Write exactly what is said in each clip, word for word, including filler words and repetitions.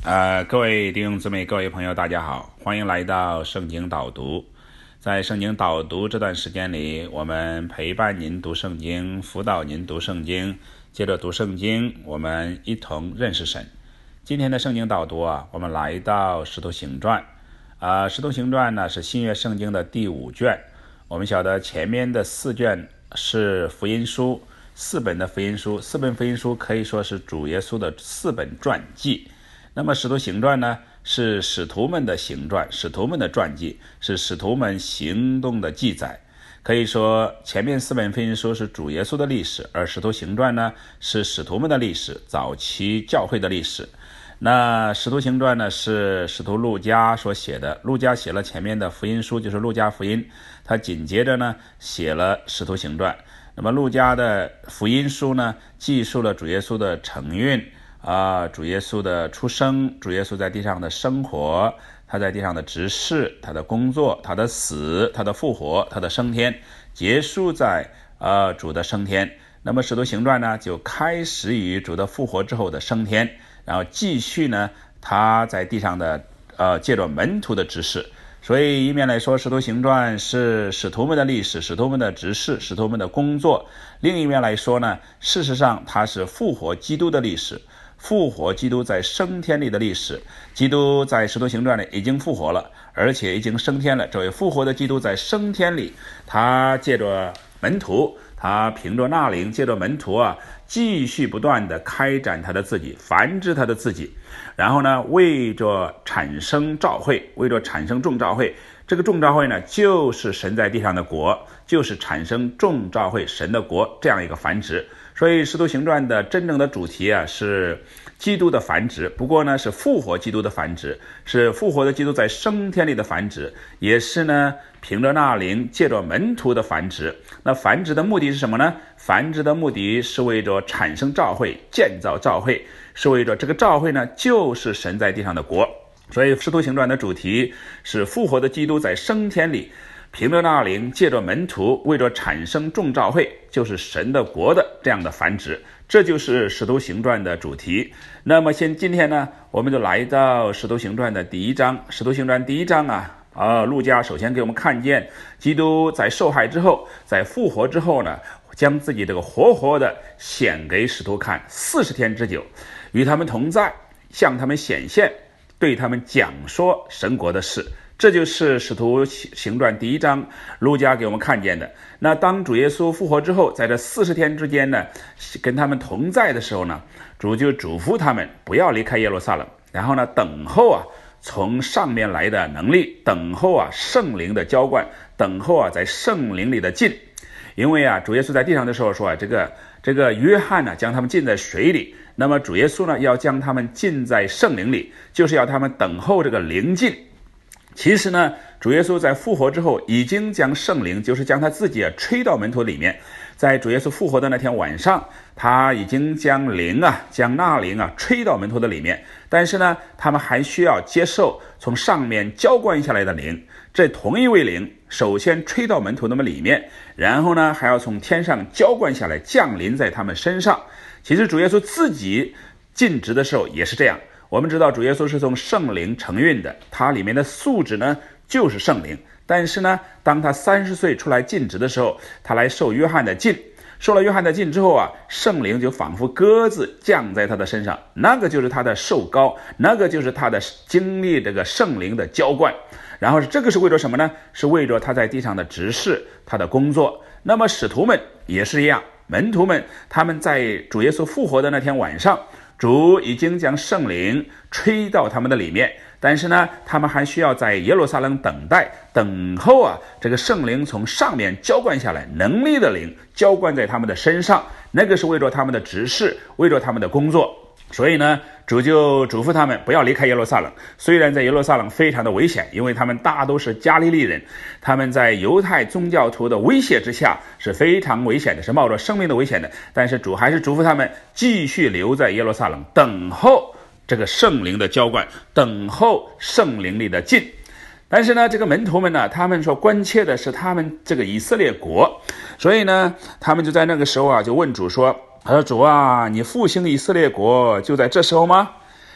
呃，各位弟兄姊妹，各位朋友，大家好，欢迎来到圣经导读。在圣经导读这段时间里，我们陪伴您读圣经，辅导您读圣经，接着读圣经，我们一同认识神。今天的圣经导读啊，我们来到使徒行传。啊、呃，使徒行传呢是新约圣经的第五卷。我们晓得前面的四卷是福音书，四本的福音书，四本福音书可以说是主耶稣的四本传记。那么使徒行传呢，是使徒们的行传，使徒们的传记，是使徒们行动的记载。可以说前面四本福音书是主耶稣的历史，而使徒行传呢是使徒们的历史，早期教会的历史。那使徒行传呢是使徒路加所写的，路加写了前面的福音书，就是路加福音，他紧接着呢写了使徒行传。那么路加的福音书呢记述了主耶稣的承运啊，主耶稣的出生，主耶稣在地上的生活，他在地上的执事，他的工作，他的死，他的复活，他的升天，结束在呃主的升天。那么使徒行传呢就开始于主的复活之后的升天，然后继续呢他在地上的呃借着门徒的执事。所以一面来说，使徒行传是使徒们的历史，使徒们的执事，使徒们的工作；另一面来说呢，事实上它是复活基督的历史，复活基督在升天里的历史。基督在使徒行传里已经复活了，而且已经升天了。这位复活的基督在升天里，他借着门徒，他凭着纳灵，借着门徒啊，继续不断的开展他的自己，繁殖他的自己。然后呢，为着产生召会，为着产生众召会，这个众召会呢，就是神在地上的国，就是产生众召会神的国这样一个繁殖。所以使徒行传的真正的主题啊是基督的繁殖，不过呢是复活基督的繁殖，是复活的基督在升天里的繁殖，也是呢凭着纳灵借着门徒的繁殖。那繁殖的目的是什么呢？繁殖的目的是为着产生召会，建造召会，是为着这个召会呢就是神在地上的国。所以使徒行传的主题是复活的基督在升天里，凭着纳灵，借着门徒，为着产生众召会，就是神的国的这样的繁殖。这就是使徒行传的主题。那么先今天呢，我们就来到使徒行传的第一章。使徒行传第一章啊，啊，路加首先给我们看见基督在受害之后，在复活之后呢，将自己这个活活的显给使徒看，四十天之久，与他们同在，向他们显现，对他们讲说神国的事。这就是使徒行传第一章路加给我们看见的。那当主耶稣复活之后，在这四十天之间呢，跟他们同在的时候呢，主就嘱咐他们不要离开耶路撒冷，然后呢等候啊从上面来的能力，等候啊圣灵的浇灌，等候啊在圣灵里的浸。因为啊主耶稣在地上的时候说啊，这个这个约翰呢将他们浸在水里，那么主耶稣呢要将他们浸在圣灵里，就是要他们等候这个灵浸。其实呢，主耶稣在复活之后已经将圣灵，就是将他自己啊吹到门徒里面。在主耶稣复活的那天晚上，他已经将灵啊，将那灵啊吹到门徒的里面。但是呢，他们还需要接受从上面浇灌下来的灵。这同一位灵，首先吹到门徒那么里面，然后呢，还要从天上浇灌下来，降临在他们身上。其实主耶稣自己尽职的时候也是这样。我们知道主耶稣是从圣灵承运的，他里面的素质呢就是圣灵。但是呢，当他三十岁出来尽职的时候，他来受约翰的浸，受了约翰的浸之后啊，圣灵就仿佛鸽子降在他的身上，那个就是他的受膏，那个就是他的经历这个圣灵的浇灌。然后这个是为着什么呢？是为着他在地上的执事，他的工作。那么使徒们也是一样，门徒们他们在主耶稣复活的那天晚上，主已经将圣灵吹到他们的里面，但是呢，他们还需要在耶路撒冷等待，等候啊，这个圣灵从上面浇灌下来，能力的灵浇灌在他们的身上，那个是为着他们的执事，为着他们的工作。所以呢，主就嘱咐他们不要离开耶路撒冷。虽然在耶路撒冷非常的危险，因为他们大都是加利利人，他们在犹太宗教徒的威胁之下是非常危险的，是冒着生命的危险的。但是主还是嘱咐他们继续留在耶路撒冷，等候这个圣灵的浇灌，等候圣灵里的浸。但是呢，这个门徒们呢，他们所关切的是他们这个以色列国，所以呢，他们就在那个时候啊，就问主说，他说主啊，你复兴以色列国就在这时候吗？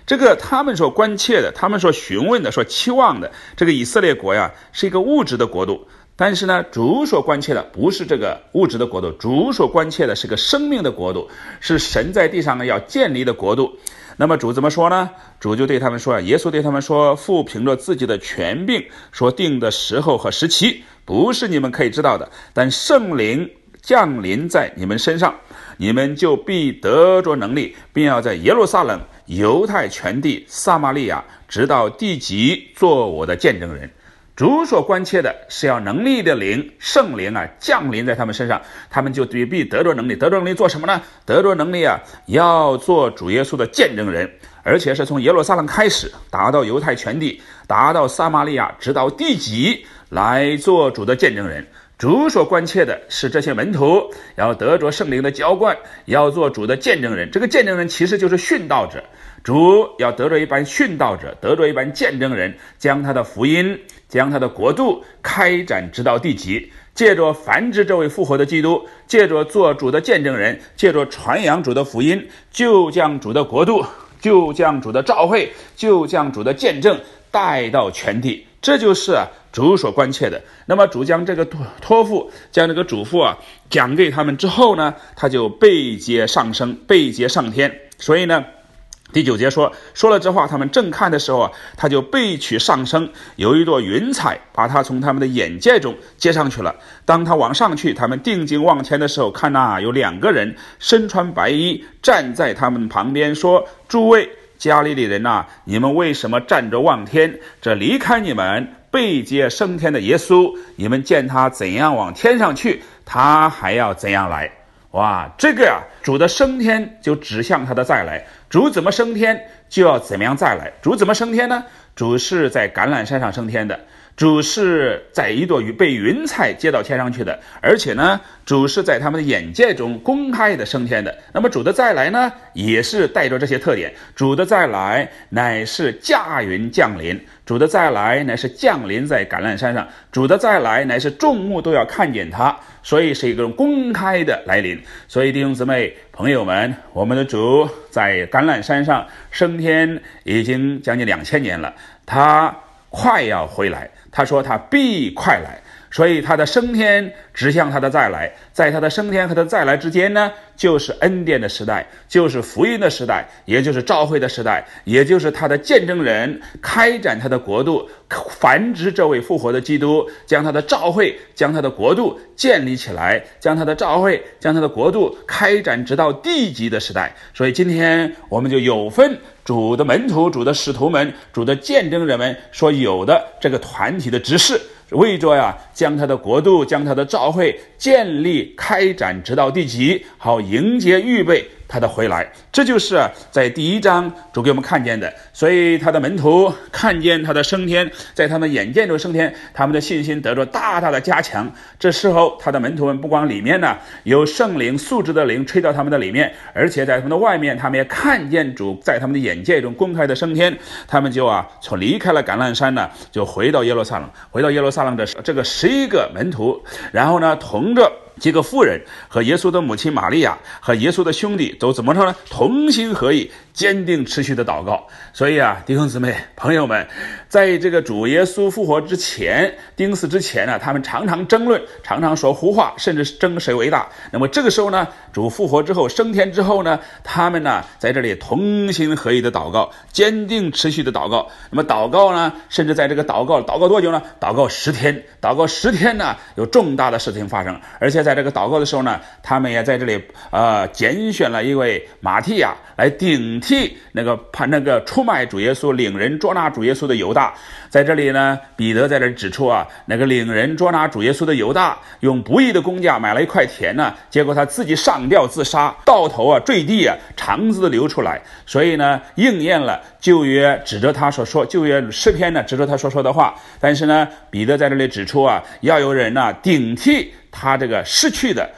这个他们所关切的，他们所询问的，所期望的，这个以色列国呀，是一个物质的国度。但是呢，主所关切的不是这个物质的国度，主所关切的是个生命的国度，是神在地上要建立的国度。那么主怎么说呢？主就对他们说，耶稣对他们说，父凭着自己的权柄所定的时候和时期，不是你们可以知道的，但圣灵降临在你们身上，你们就必得着能力，并要在耶路撒冷、犹太全地、撒玛利亚，直到地极，做我的见证人。主所关切的是要能力的灵，圣灵啊降临在他们身上，他们就必得着能力。得着能力做什么呢？得着能力啊，要做主耶稣的见证人，而且是从耶路撒冷开始，达到犹太全地，达到撒玛利亚，直到地极，来做主的见证人。主所关切的是这些门徒要得着圣灵的浇灌，要做主的见证人。这个见证人其实就是殉道者，主要得着一班殉道者，得着一班见证人，将他的福音，将他的国度开展直到地极，借着繁殖这位复活的基督，借着做主的见证人，借着传扬主的福音，就将主的国度，就将主的召会，就将主的见证带到全地。这就是啊主所关切的。那么主将这个托付，将这个嘱咐啊讲给他们之后呢，他就被接上升，被接上天。所以呢，第九节说，说了这话，他们正看的时候啊，他就被取上升，有一朵云彩把他从他们的眼界中接上去了。当他往上去，他们定睛望天的时候，看那有两个人身穿白衣站在他们旁边，说：诸位加利利人啊，你们为什么站着望天？这离开你们被接升天的耶稣，你们见他怎样往天上去，他还要怎样来。哇，这个啊，主的升天就指向他的再来。主怎么升天，就要怎么样再来。主怎么升天呢？主是在橄榄山上升天的，主是在一朵被云彩接到天上去的，而且呢，主是在他们的眼界中公开的升天的。那么主的再来呢，也是带着这些特点。主的再来乃是驾云降临，主的再来乃是降临在橄榄山上，主的再来乃是众目都要看见他，所以是一个公开的来临。所以弟兄姊妹朋友们，我们的主在橄榄山上升天已经将近两千年了，他快要回来，他说他必快来，所以他的升天指向他的再来。在他的升天和他的再来之间呢，就是恩典的时代，就是福音的时代，也就是召会的时代，也就是他的见证人开展他的国度，繁殖这位复活的基督，将他的召会，将他的国度建立起来，将他的召会，将他的国度开展直到地极的时代。所以今天我们就有份主的门徒，主的使徒们，主的见证人们所有的这个团体的执事，为着呀将他的国度，将他的召会建立开展直到地极，好迎接预备他的回来。这就是在第一章主给我们看见的。所以他的门徒看见他的升天，在他们眼见中升天，他们的信心得着大大的加强。这时候他的门徒们不光里面呢有圣灵素质的灵吹到他们的里面，而且在他们的外面，他们也看见主在他们的眼界中公开的升天。他们就啊从离开了橄榄山呢，就回到耶路撒冷，回到耶路撒冷的这个十一个门徒，然后呢同着几个妇人和耶稣的母亲玛利亚和耶稣的兄弟都怎么说呢？同心合意，坚定持续的祷告。所以啊，弟兄姊妹朋友们，在这个主耶稣复活之前，钉死之前呢，他们常常争论，常常说胡话，甚至争谁为大。那么这个时候呢，主复活之后，升天之后呢，他们呢在这里同心合意的祷告，坚定持续的祷告。那么祷告呢，甚至在这个祷告祷告多久呢？祷告十天，祷告十天呢，有重大的事情发生。而且在这个祷告的时候呢，他们也在这里呃拣选了一位马提亚来顶替那个那个出卖主耶稣、领人捉拿主耶稣的犹大。在这里呢，彼得在这里指出啊，那个领人捉拿主耶稣的犹大，用不义的工价买了一块田呢，结果他自己上吊自杀，到头啊坠地啊，肠子流出来。所以呢，应验了旧约指着他所说，旧约诗篇呢指着他所说的话。但是呢，彼得在这里指出啊，要有人呢顶替他这个失去的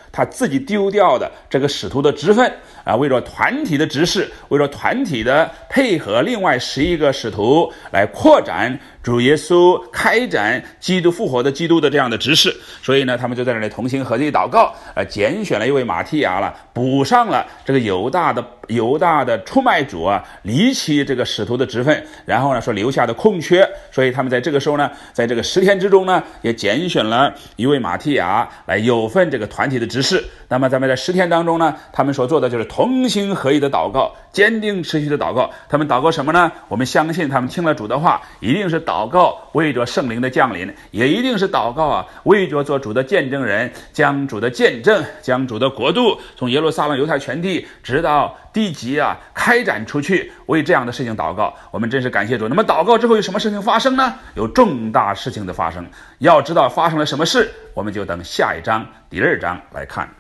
他自己丢掉的这个使徒的职分啊，为着团体的执事，为着团体的配合另外十一个使徒来扩展主耶稣开展基督复活的基督的这样的执事。所以呢，他们就在那里同心合意祷告，呃，拣选了一位马提亚了，补上了这个犹大的犹大的出卖主啊，离弃这个使徒的职分，然后呢说留下的空缺，所以他们在这个时候呢，在这个十天之中呢，也拣选了一位马提亚来有份这个团体的执事。那么咱们在十天当中呢，他们所做的就是同心合意的祷告，坚定持续的祷告。他们祷告什么呢？我们相信他们听了主的话，一定是祷告为着圣灵的降临，也一定是祷告啊，为着做主的见证人，将主的见证，将主的国度从耶路撒冷犹太全地直到地极啊开展出去，为这样的事情祷告。我们真是感谢主。那么祷告之后有什么事情发生呢？有重大事情的发生。要知道发生了什么事，我们就等下一章第二章来看。